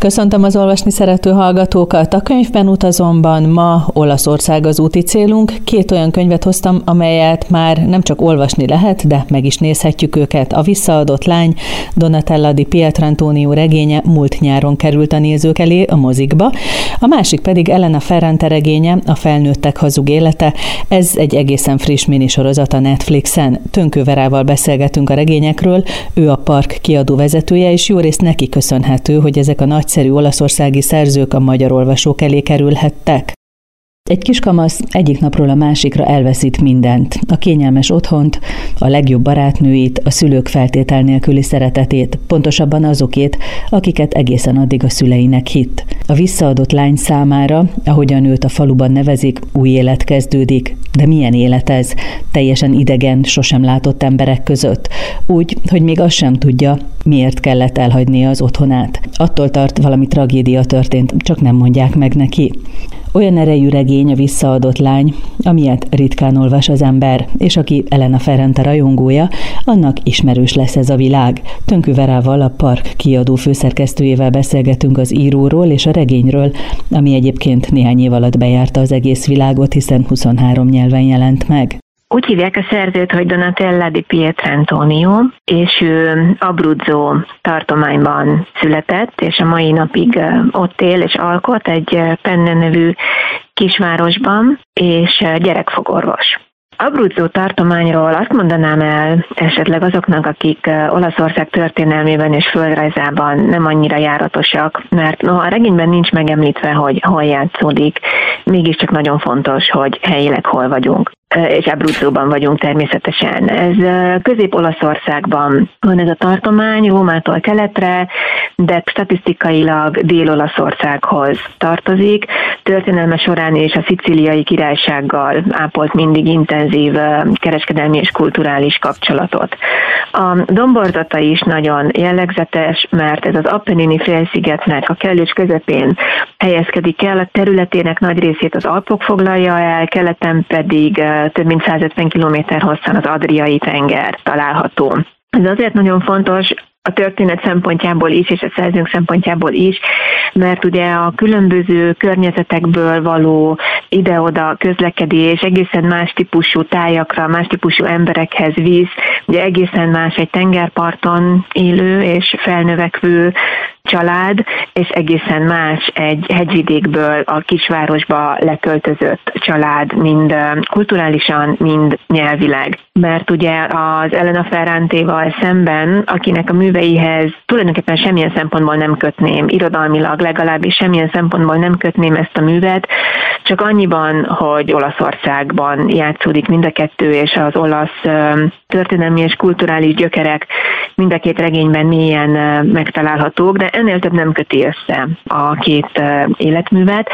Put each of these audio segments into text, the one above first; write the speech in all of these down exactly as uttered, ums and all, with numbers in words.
Köszöntöm az olvasni szerető hallgatókat. A Könyvben utazomban ma Olaszország az úti célunk. Két olyan könyvet hoztam, amelyet már nem csak olvasni lehet, de meg is nézhetjük őket. A Visszaadott lány, Donatella di Pietrantonio regénye múlt nyáron került a nézők elé a mozikba. A másik pedig Elena Ferrante regénye, A felnőttek hazug élete. Ez egy egészen friss minisorozat a Netflixen. Tönkő Verával beszélgetünk a regényekről, ő a Park kiadó vezetője, és jó részt neki köszönhető, hogy ezek a nagyszerű olaszországi szerzők a magyar olvasók elé kerülhettek. Egy kiskamasz egyik napról a másikra elveszít mindent. A kényelmes otthont, a legjobb barátnőit, a szülők feltétel nélküli szeretetét, pontosabban azokét, akiket egészen addig a szüleinek hitt. A visszaadott lány számára, ahogyan őt a faluban nevezik, új élet kezdődik. De milyen élet ez? Teljesen idegen, sosem látott emberek között. Úgy, hogy még azt sem tudja, miért kellett elhagynia az otthonát. Attól tart, valami tragédia történt, csak nem mondják meg neki. Olyan erejű regény a Visszaadott lány, amilyet ritkán olvas az ember, és aki Elena Ferrante rajongója, annak ismerős lesz ez a világ. Tönkő Verával, a Park kiadó főszerkesztőjével beszélgetünk az íróról és a regényről, ami egyébként néhány év alatt bejárta az egész világot, hiszen huszonhárom nyelven jelent meg. Úgy hívják a szerzőt, hogy Donatella di Pietrantonio, és ő Abruzzo tartományban született, és a mai napig ott él és alkot egy Penne nevű kisvárosban, és gyerekfogorvos. Abruzzo tartományról azt mondanám el esetleg azoknak, akik Olaszország történelmében és földrajzában nem annyira járatosak, mert noha a regényben nincs megemlítve, hogy hol játszódik, mégiscsak nagyon fontos, hogy helyileg hol vagyunk. És Abruzzóban vagyunk természetesen. Ez Közép-Olaszországban van ez a tartomány, Rómától keletre, de statisztikailag Dél-Olaszországhoz tartozik. Történelme során és a Szicíliai Királysággal ápolt mindig intenzív kereskedelmi és kulturális kapcsolatot. A domborzata is nagyon jellegzetes, mert ez az Appennini félszigetnek a kellős közepén helyezkedik el, a területének nagy részét az Alpok foglalja el, keleten pedig több mint százötven kilométer hosszan az Adriai tenger található. Ez azért nagyon fontos a történet szempontjából is, és a szerzőnk szempontjából is, mert ugye a különböző környezetekből való ide-oda közlekedés egészen más típusú tájakra, más típusú emberekhez visz, ugye egészen más egy tengerparton élő és felnövekvő család, és egészen más egy hegyvidékből a kisvárosba leköltözött család, mind kulturálisan, mind nyelvileg. Mert ugye az Elena Ferrantéval szemben, akinek a műveihez tulajdonképpen semmilyen szempontból nem kötném, irodalmilag legalábbis semmilyen szempontból nem kötném ezt a művet, csak annyiban, hogy Olaszországban játszódik mind a kettő, és az olasz történelmi és kulturális gyökerek mind a két regényben mélyen megtalálhatók, de ennél több nem köti össze a két életművet.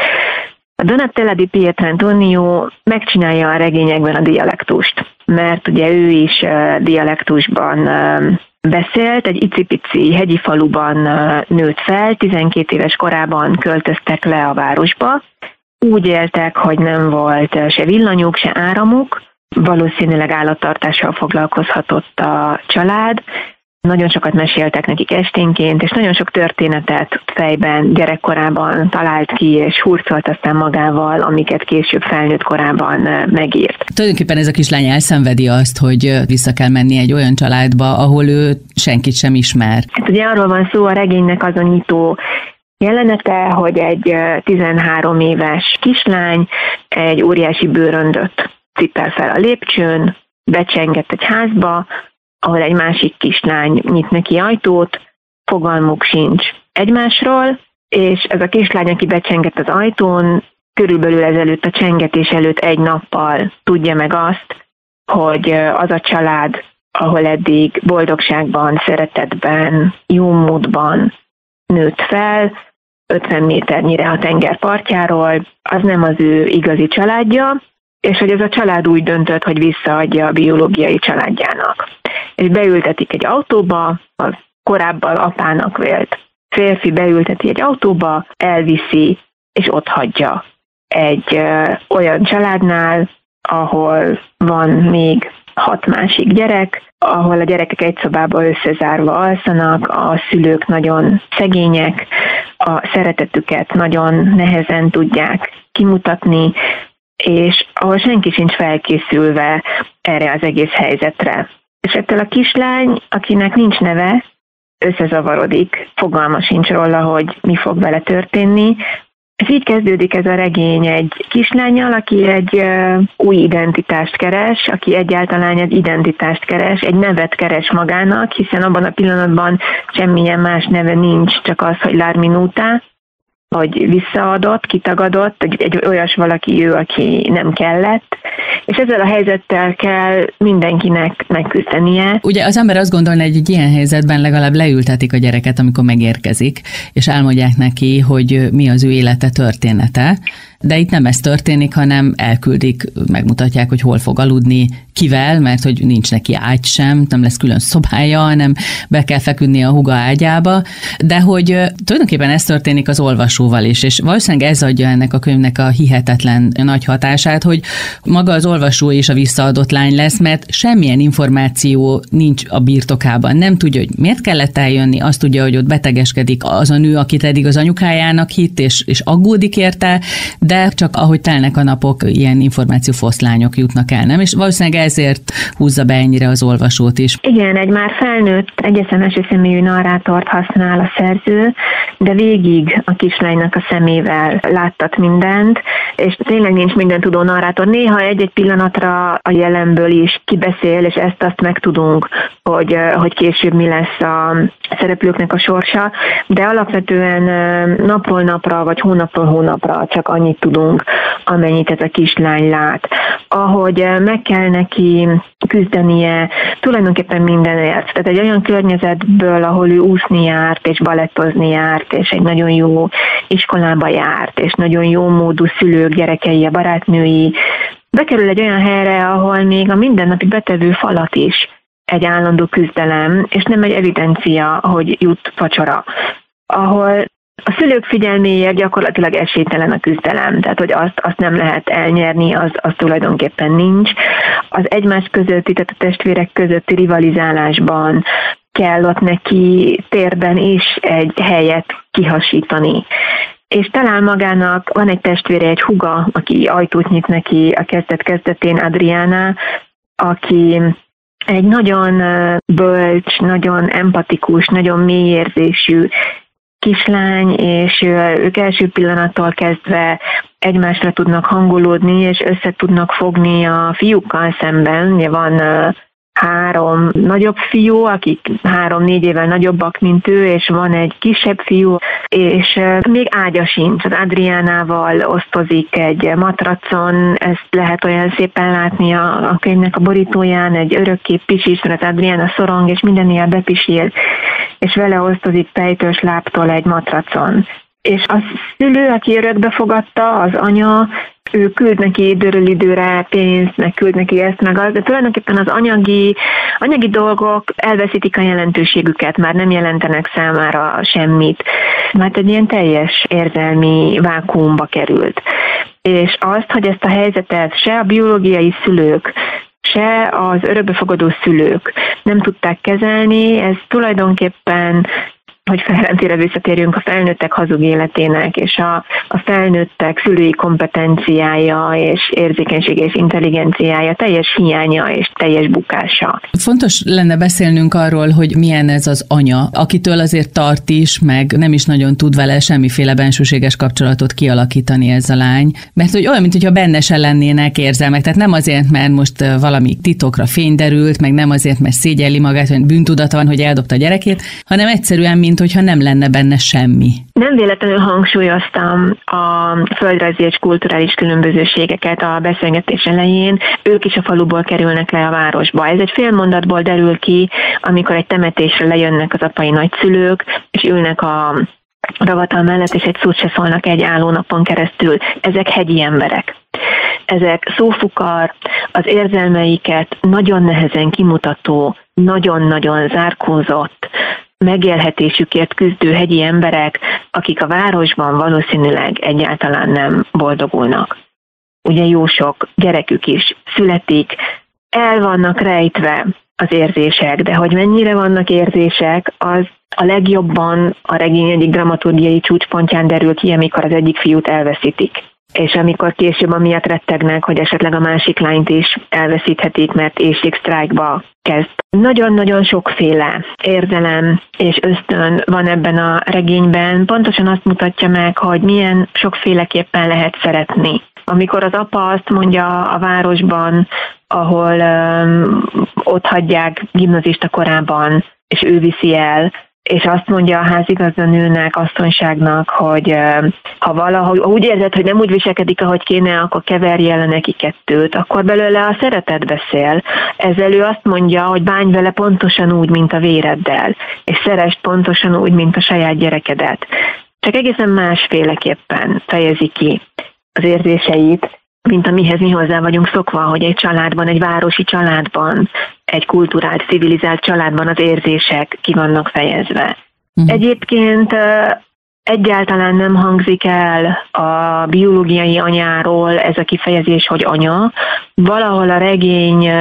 A Donatella di Pietrantonio megcsinálja a regényekben a dialektust, mert ugye ő is dialektusban beszélt, egy icipici hegyi faluban nőtt fel, tizenkét éves korában költöztek le a városba. Úgy éltek, hogy nem volt se villanyuk, se áramuk, valószínűleg állattartással foglalkozhatott a család. Nagyon sokat meséltek nekik esténként, és nagyon sok történetet fejben, gyerekkorában talált ki, és hurcolt aztán magával, amiket később felnőtt korában megírt. Tulajdonképpen ez a kislány elszenvedi azt, hogy vissza kell menni egy olyan családba, ahol ő senkit sem ismer. Hát ugye arról van szó a regénynek azon nyitó jelenete, hogy egy tizenhárom éves kislány egy óriási bőröndöt cipel fel a lépcsőn, becsengett egy házba, ahol egy másik kislány nyit neki ajtót, fogalmuk sincs egymásról, és ez a kislány, aki becsengett az ajtón, körülbelül ezelőtt a csengetés előtt egy nappal tudja meg azt, hogy az a család, ahol eddig boldogságban, szeretetben, jó módban nőtt fel, ötven méternyire a tenger partjáról, az nem az ő igazi családja, és hogy ez a család úgy döntött, hogy visszaadja a biológiai családjának. És beültetik egy autóba, a korábban apának vélt férfi beülteti egy autóba, elviszi, és ott hagyja egy ö, olyan családnál, ahol van még hat másik gyerek, ahol a gyerekek egy szobában összezárva alszanak, a szülők nagyon szegények, a szeretetüket nagyon nehezen tudják kimutatni, és ahol senki sincs felkészülve erre az egész helyzetre. És ettől a kislány, akinek nincs neve, összezavarodik, fogalma sincs róla, hogy mi fog vele történni. És így kezdődik ez a regény egy kislánnyal, aki egy uh, új identitást keres, aki egyáltalán egy identitást keres, egy nevet keres magának, hiszen abban a pillanatban semmilyen más neve nincs, csak az, hogy Lárminúta, hogy visszaadott, kitagadott, egy, egy olyas valaki ő, aki nem kellett, és ezzel a helyzettel kell mindenkinek megküzdenie. Ugye az ember azt gondolna, hogy egy ilyen helyzetben legalább leültetik a gyereket, amikor megérkezik, és elmondják neki, hogy mi az ő élete, története, de itt nem ez történik, hanem elküldik, megmutatják, hogy hol fog aludni, kivel, mert hogy nincs neki ágy sem, nem lesz külön szobája, hanem be kell feküdni a húga ágyába, de hogy tulajdonképpen ez történik az olvasóval is, és valószínűleg ez adja ennek a könyvnek a hihetetlen nagy hatását, hogy maga az olvasó is a visszaadott lány lesz, mert semmilyen információ nincs a birtokában. Nem tudja, hogy miért kellett eljönni, azt tudja, hogy ott betegeskedik az a nő, akit eddig az anyukájának hitt, és, és aggódik érte, de csak ahogy telnek a napok, ilyen információfoszlányok jutnak el, nem? És valószínűleg ezért húzza be ennyire az olvasót is. Igen, egy már felnőtt, egyeszem első személyű narrátort használ a szerző, de végig a kislánynak a szemével láttat mindent, és tényleg nincs minden tudó narrátor. Néha egy-egy pillanatra a jelenből is kibeszél, és ezt-azt megtudunk, hogy, hogy később mi lesz a szereplőknek a sorsa, de alapvetően napról napra, vagy hónapról hónapra csak annyit tudunk, amennyit ez a kislány lát. Ahogy meg kell neki küzdenie tulajdonképpen mindenért. Tehát egy olyan környezetből, ahol ő úszni járt, és balettozni járt, és egy nagyon jó iskolába járt, és nagyon jó módú szülők, gyerekei, a barátnői, bekerül egy olyan helyre, ahol még a mindennapi betevő falat is egy állandó küzdelem, és nem egy evidencia, hogy jut vacsora, ahol a szülők figyelméért gyakorlatilag esélytelen a küzdelem, tehát hogy azt, azt nem lehet elnyerni, az, az tulajdonképpen nincs. Az egymás közötti, tehát a testvérek közötti rivalizálásban kell ott neki térben is egy helyet kihasítani. És talál magának, van egy testvére, egy húga, aki ajtót nyit neki a kezdet-kezdetén, Adriana, aki egy nagyon bölcs, nagyon empatikus, nagyon mélyérzésű kislány, és ők első pillanattól kezdve egymásra tudnak hangolódni, és össze tudnak fogni a fiúkkal szemben. Ugye van három nagyobb fiú, akik három-négy évvel nagyobbak, mint ő, és van egy kisebb fiú, és még ágya sincs. Az Adriánával osztozik egy matracon, ezt lehet olyan szépen látni a, a könyvnek a borítóján, egy örökké pisis, mert az Adriána szorong, és minden ilyen bepisil, és vele osztozik tejtős láptól egy matracon. És a szülő, aki örökbe fogadta, az anya, ő küld neki időről időre pénzt, meg küld neki ezt, meg az, de tulajdonképpen az anyagi, anyagi dolgok elveszítik a jelentőségüket, már nem jelentenek számára semmit, mert egy ilyen teljes érzelmi vákuumba került. És azt, hogy ezt a helyzetet se a biológiai szülők, se az örökbefogadó szülők nem tudták kezelni, ez tulajdonképpen, hogy felrendére visszatérjünk, a felnőttek hazug életének, és a, a felnőttek szülői kompetenciája, és érzékenysége és intelligenciája teljes hiánya és teljes bukása. Fontos lenne beszélnünk arról, hogy milyen ez az anya, akitől azért tart is, meg nem is nagyon tud vele semmiféle bensőséges kapcsolatot kialakítani ez a lány, mert hogy olyan, mintha benne se lennének érzelmek, tehát nem azért, mert most valami titokra fény derült, meg nem azért, mert szégyelli magát, vagy bűntudata van, hogy eldobta a gyerekét, hanem egyszerűen, mint hogyha nem lenne benne semmi. Nem véletlenül hangsúlyoztam a földrajzi és kulturális különbözőségeket a beszélgetés elején, ők is a faluból kerülnek le a városba. Ez egy fél mondatból derül ki, amikor egy temetésre lejönnek az apai nagyszülők, és ülnek a ravatal mellett, és egy szót se szólnak egy álló napon keresztül. Ezek hegyi emberek. Ezek szófukar, az érzelmeiket nagyon nehezen kimutató, nagyon-nagyon zárkózott, megélhetésükért küzdő hegyi emberek, akik a városban valószínűleg egyáltalán nem boldogulnak. Ugye jó sok gyerekük is születik, el vannak rejtve az érzések, de hogy mennyire vannak érzések, az a legjobban a regény egyik dramaturgiai csúcspontján derül ki, amikor az egyik fiút elveszítik. És amikor később amiatt rettegnek, hogy esetleg a másik lányt is elveszíthetik, mert éhségsztrájkba kezd. Nagyon-nagyon sokféle érzelem és ösztön van ebben a regényben. Pontosan azt mutatja meg, hogy milyen sokféleképpen lehet szeretni. Amikor az apa azt mondja a városban, ahol öm, ott hagyják gimnazista korában, és ő viszi el, és azt mondja a házigazdanőnek, asszonyságnak, hogy ha valahogy úgy érzed, hogy nem úgy viselkedik, ahogy kéne, akkor keverje le neki kettőt, akkor belőle a szeretet beszél. Ezzel ő azt mondja, hogy bánj vele pontosan úgy, mint a véreddel, és szeresd pontosan úgy, mint a saját gyerekedet. Csak egészen másféleképpen fejezi ki az érzéseit, mint amihez mi hozzá vagyunk szokva, hogy egy családban, egy városi családban, egy kulturált, civilizált családban az érzések ki vannak fejezve. Uh-huh. Egyébként egyáltalán nem hangzik el a biológiai anyáról ez a kifejezés, hogy anya. Valahol a regény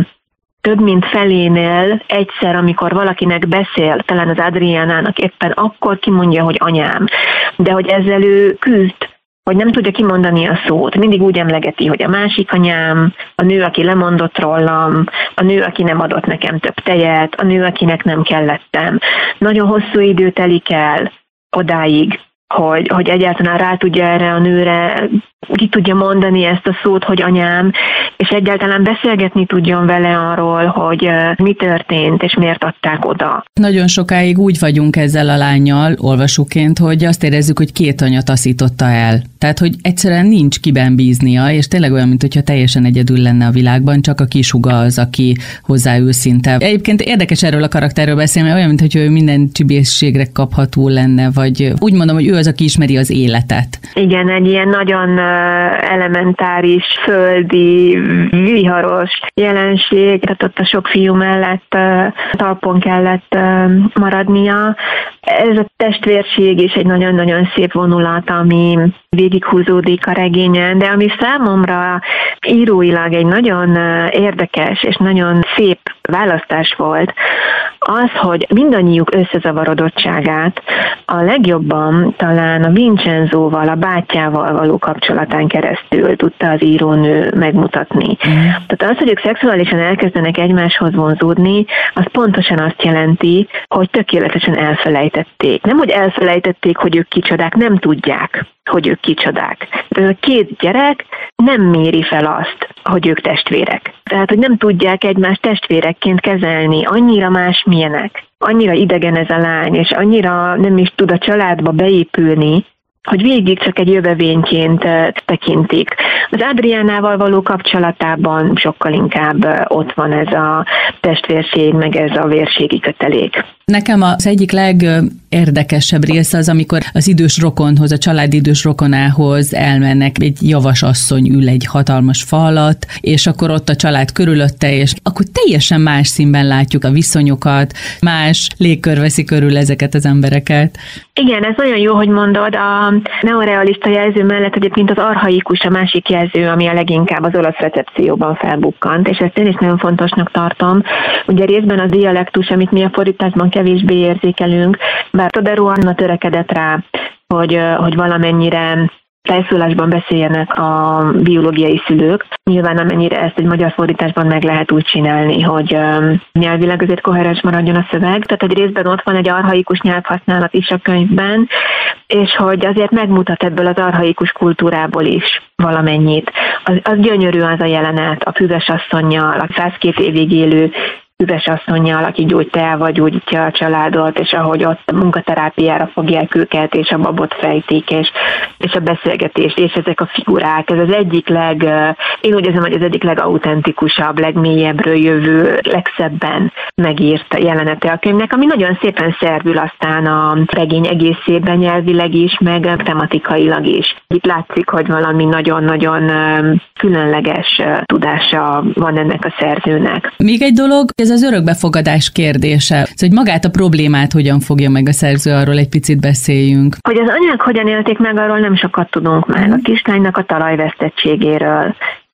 több mint felénél egyszer, amikor valakinek beszél, talán az Adriánának éppen akkor kimondja, hogy anyám, de hogy ezzel ő küzd, hogy nem tudja kimondani a szót. Mindig úgy emlegeti, hogy a másik anyám, a nő, aki lemondott rólam, a nő, aki nem adott nekem több tejet, a nő, akinek nem kellettem. Nagyon hosszú idő telik el odáig, hogy, hogy egyáltalán rá tudja erre a nőre, ki tudja mondani ezt a szót, hogy anyám, és egyáltalán beszélgetni tudjon vele arról, hogy mi történt, és miért adták oda. Nagyon sokáig úgy vagyunk ezzel a lánnyal, olvasóként, hogy azt érezzük, hogy két anya taszította el. Tehát, hogy egyszerűen nincs kiben bíznia, és tényleg olyan, mintha teljesen egyedül lenne a világban, csak a kisuga az, aki hozzá őszinte. Egyébként érdekes erről a karakterről beszélni, mert olyan, mintha ő minden csibészségre kapható lenne, vagy úgy mondom, hogy ő az, aki ismeri az életet. Igen, egy ilyen nagyon elementáris, földi, viharos jelenség, tehát ott a sok fiú mellett talpon kellett maradnia. Ez a testvérség is egy nagyon-nagyon szép vonulat, ami végighúzódik a regényen, de ami számomra íróilag egy nagyon érdekes és nagyon szép választás volt, az, hogy mindannyiuk összezavarodottságát a legjobban talán a Vincenzóval, a bátyjával való kapcsolatán keresztül tudta az írónő megmutatni. Mm. Tehát az, hogy ők szexuálisan elkezdenek egymáshoz vonzódni, az pontosan azt jelenti, hogy tökéletesen elfelejtették. Nem, hogy elfelejtették, hogy ők kicsodák, nem tudják, hogy ők kicsodák. Ez a két gyerek nem méri fel azt, hogy ők testvérek. Tehát, hogy nem tudják egymást testvérekként kezelni, annyira más milyenek, annyira idegen ez a lány, és annyira nem is tud a családba beépülni, hogy végig csak egy jövevényként tekintik. Az Adriánával való kapcsolatában sokkal inkább ott van ez a testvérség, meg ez a vérségi kötelék. Nekem az egyik legérdekesebb része az, amikor az idős rokonhoz, a család idős rokonához elmennek, egy javas asszony ül egy hatalmas fa alatt, és akkor ott a család körülötte, és akkor teljesen más színben látjuk a viszonyokat, más légkör veszi körül ezeket az embereket. Igen, ez nagyon jó, hogy mondod. A neorealista jelző mellett egyébként az archaikus a másik jelző, ami a leginkább az olasz recepcióban felbukkant, és ezt én is nagyon fontosnak tartom. Ugye részben az dialektus, amit mi a fordításban kevésbé érzékelünk, bár Todaro Anna törekedett rá, hogy, hogy valamennyire tejszólásban beszéljenek a biológiai szülők. Nyilván amennyire ezt egy magyar fordításban meg lehet úgy csinálni, hogy nyelvileg azért koherens maradjon a szöveg. Tehát egy részben ott van egy archaikus nyelvhasználat is a könyvben, és hogy azért megmutat ebből az archaikus kultúrából is valamennyit. Az, az gyönyörű az a jelenet a füvesasszonnyal, a százkét évig élő füvesasszonnyal, aki gyógyteával gyógyítja a családot, és ahogy ott munkaterápiára fogják őket, és a babot fejtik, és, és a beszélgetést, és ezek a figurák, ez az egyik leg, én úgy érzem, hogy az egyik legautentikusabb, legmélyebbről jövő, legszebben megírt jelenete a könyvnek, ami nagyon szépen szervül aztán a regény egészében nyelvileg is, meg tematikailag is. Itt látszik, hogy valami nagyon-nagyon különleges tudása van ennek a szerzőnek. Még egy dolog, ez az örökbefogadás kérdése. Szóval, hogy magát a problémát hogyan fogja meg a szerző, arról egy picit beszéljünk. Hogy az anyák hogyan élték meg, arról nem sokat tudunk meg. A kislánynak a talajvesztettségéről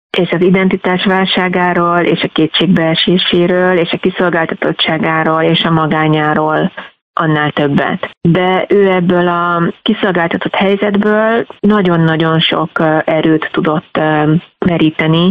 és az identitás válságáról, és a kétségbeeséséről, és a kiszolgáltatottságáról, és a magányáról annál többet. De ő ebből a kiszolgáltatott helyzetből nagyon-nagyon sok erőt tudott meríteni,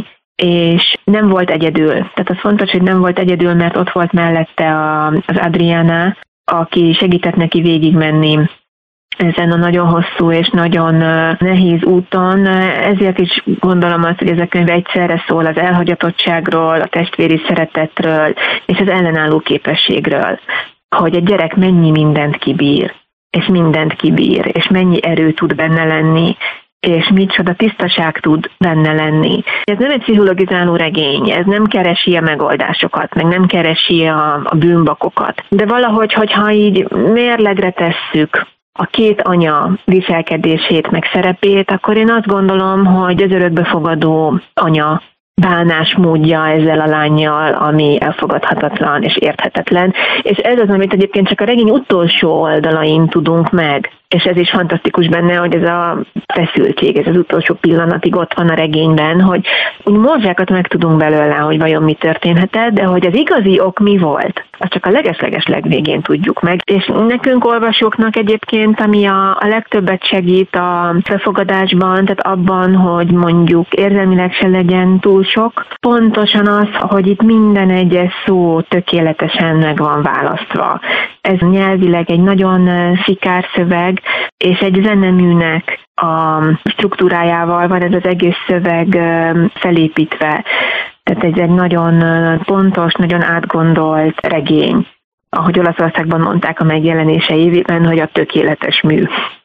és nem volt egyedül. Tehát az fontos, hogy nem volt egyedül, mert ott volt mellette az Adriana, aki segített neki végigmenni ezen a nagyon hosszú és nagyon nehéz úton. Ezért is gondolom azt, hogy ez a könyv egyszerre szól az elhagyatottságról, a testvéri szeretetről és az ellenálló képességről, hogy egy gyerek mennyi mindent kibír, és mindent kibír, és mennyi erő tud benne lenni, és micsoda tisztaság tud benne lenni. Ez nem egy pszichologizáló regény, ez nem keresi a megoldásokat, meg nem keresi a, a bűnbakokat. De valahogy, hogyha így mérlegre tesszük a két anya viselkedését, meg szerepét, akkor én azt gondolom, hogy az örökbefogadó anya bánásmódja ezzel a lánnyal, ami elfogadhatatlan és érthetetlen. És ez az, amit egyébként csak a regény utolsó oldalain tudunk meg. És ez is fantasztikus benne, hogy ez a feszültség, ez az utolsó pillanatig ott van a regényben, hogy úgy morzsákat meg tudunk belőle, hogy vajon mi történhetett, de hogy az igazi ok mi volt, azt csak a leges-leges legvégén tudjuk meg. És nekünk olvasóknak egyébként, ami a, a legtöbbet segít a befogadásban, tehát abban, hogy mondjuk érzelmileg se legyen túl sok, pontosan az, hogy itt minden egyes szó tökéletesen meg van választva. Ez nyelvileg egy nagyon szikár szöveg, és egy zeneműnek a struktúrájával van ez az egész szöveg felépítve. Tehát ez egy nagyon pontos, nagyon átgondolt regény. Ahogy Olaszországban mondták a megjelenése évében, hogy a tökéletes mű.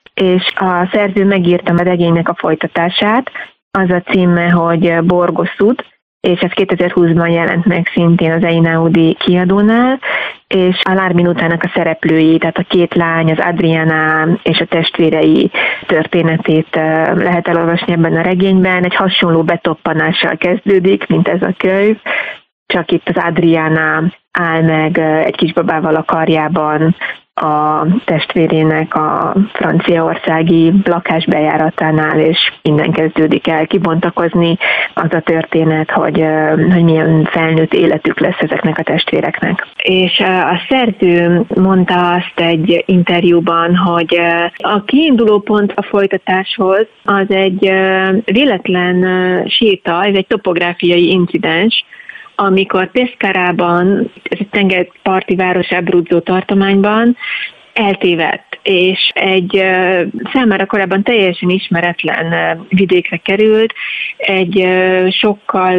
És a szerző megírta a regénynek a folytatását, az a címe, hogy Borgoszud, és ez kétezer-húszban jelent meg szintén az Einaudi kiadónál, és a Lárminutának a szereplői, tehát a két lány, az Adriana és a testvérei történetét lehet elolvasni ebben a regényben. Egy hasonló betoppanással kezdődik, mint ez a könyv, csak itt az Adriana áll meg egy kisbabával a karjában, a testvérének a franciaországi lakás bejáratánál, és innen kezdődik el kibontakozni az a történet, hogy, hogy milyen felnőtt életük lesz ezeknek a testvéreknek. És a szerző mondta azt egy interjúban, hogy a kiinduló pont a folytatáshoz az egy véletlen séta, ez egy topográfiai incidens, amikor Pescarában, ez egy tengerparti város Abruzzo tartományban eltévedt, és egy számára korábban teljesen ismeretlen vidékre került, egy sokkal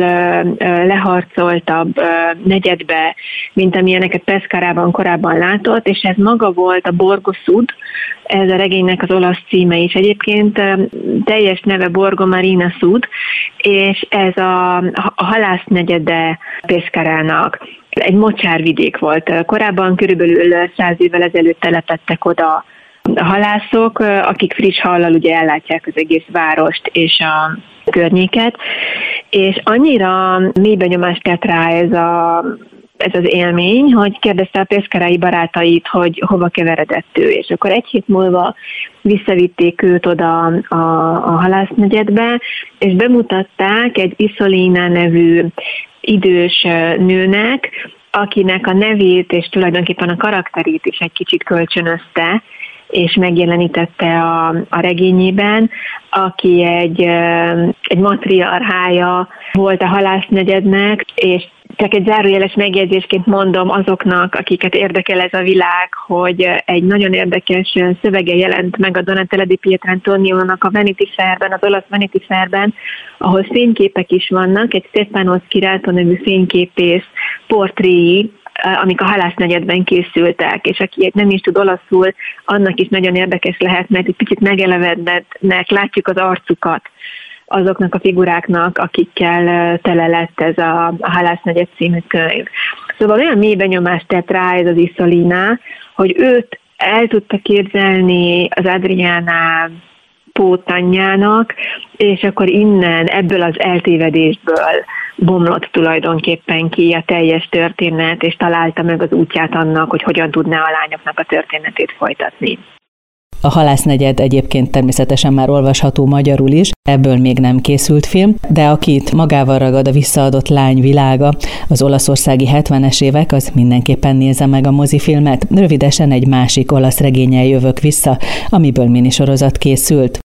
leharcoltabb negyedbe, mint amilyeneket Pescarában korábban látott, és ez maga volt a Borgoszud, ez a regénynek az olasz címe is. Egyébként teljes neve Borgo Marina Sud, és ez a, a halásznegyede Pescarának. Egy mocsárvidék volt. Korábban körülbelül száz évvel ezelőtt telepettek oda a halászok, akik friss hallal ugye ellátják az egész várost és a környéket, és annyira mély benyomást tett rá ez a ez az élmény, hogy kérdezte a pescarai barátait, hogy hova keveredett ő, és akkor egy hét múlva visszavitték őt oda a, a halásznegyedbe, és bemutatták egy Isolina nevű idős nőnek, akinek a nevét és tulajdonképpen a karakterét is egy kicsit kölcsönözte, és megjelenítette a, a regényében, aki egy, egy matriarchája volt a halásznegyednek, és csak egy zárójeles megjegyzésként mondom azoknak, akiket érdekel ez a világ, hogy egy nagyon érdekes szövege jelent meg a Donatella di Pietrantonionak a Vanity Fairben, az olasz Vanity Fairben, ahol fényképek is vannak, egy Stefano Schirato nevű fényképész portréi, amik a halásznegyedben készültek, és aki nem is tud olaszul, annak is nagyon érdekes lehet, mert egy picit megelevednek, látjuk az arcukat azoknak a figuráknak, akikkel tele lett ez a, a Halásznegyed című könyv. Szóval olyan mély benyomást tett rá ez az Isolina, hogy őt el tudta képzelni az Adriana pótanyjának, és akkor innen, ebből az eltévedésből bomlott tulajdonképpen ki a teljes történet, és találta meg az útját annak, hogy hogyan tudná a lányoknak a történetét folytatni. A Halásznegyed egyébként természetesen már olvasható magyarul is, ebből még nem készült film, de akit magával ragad a Visszaadott lány világa, az olaszországi hetvenes évek, az mindenképpen nézze meg a mozifilmet. Rövidesen egy másik olasz regénnyel jövök vissza, amiből minisorozat készült.